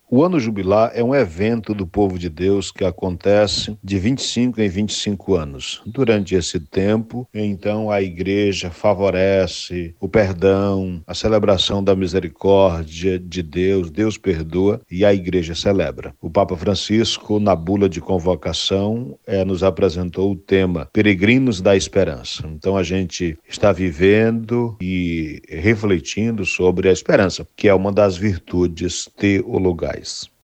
O ano jubilar é um evento do povo de Deus que acontece de 25 em 25 anos. Durante esse tempo, então, a igreja favorece o perdão, a celebração da misericórdia de Deus, Deus perdoa e a igreja celebra. O Papa Francisco, na bula de convocação, nos apresentou o tema Peregrinos da Esperança. Então, a gente está vivendo e refletindo sobre a esperança, que é uma das virtudes teologais.